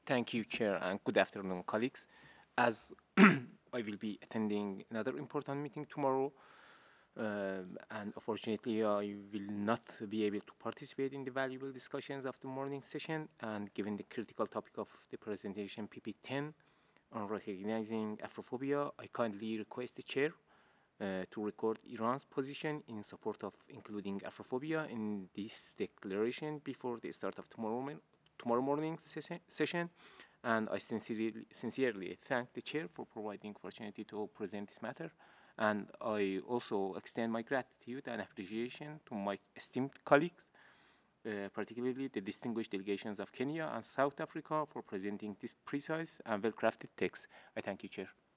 Thank you, Chair, and good afternoon, colleagues. As I will be attending another important meeting tomorrow, and unfortunately, I will not be able to participate in the valuable discussions of the morning session. And given the critical topic of the presentation PP10 on recognizing Afrophobia, I kindly request the Chair to record Iran's position in support of including Afrophobia in this declaration before the start of tomorrow morning session. And I sincerely thank the chair for providing opportunity to present this matter. And I also extend my gratitude and appreciation to my esteemed colleagues, particularly the distinguished delegations of Kenya and South Africa for presenting this precise and well-crafted text. I thank you, Chair.